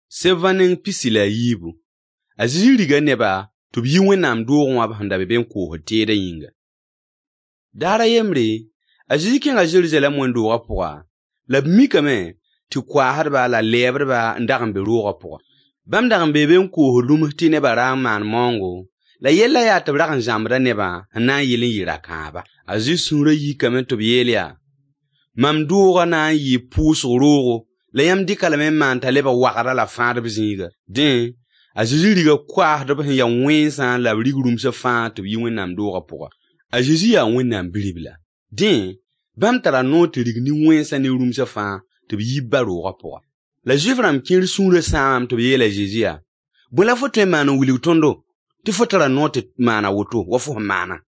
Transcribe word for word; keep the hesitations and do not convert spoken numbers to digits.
Sevaning pisila yibu. A Jésus riga neba tɩ b yi Wẽnnaam doogẽ wã b sẽn da be n koosd teedã yĩnga. Daara yembre, a Jésus kẽnga Jerusalem wẽn-doogã pʋga, la b mikame tɩ koaasdba la lɛɛbdba n dag n be roogã pʋga. Bãmb dag n be be n koosd rũms tɩ nebã ra n maan maoongo, la yɛlla yaa tɩ b rag n zãmbda nebã n na n yɩl n yɩ ra-kãaba. A Jésus sũurã yikame tɩ b yeel yaa: Mam doogã na n yɩ pʋʋsg roogo, la yãmb dɩka lame n maan t'a lebg wagda la fãadb zĩiga. Dẽ, a Jésus riga koaasdb sẽn ya wẽnsã la b rig rũmsã fãa tɩ b yi Wẽnnaam doogã pʋga. A Jésus yaa Wẽnnaam Bi-ribla. Dẽ, bãmb tara noog tɩ rig ne wẽnsã ne rũmsã fãa tɩ b yi ba-roogã pʋga. La Zuif-rãmb kẽer sũurã sãamam tɩ b yeel a Jésus yaa: Bõe la fo tõe n maan n wilg tõndo tɩ fo tara noog tɩ maan a woto wa fo sẽn maana?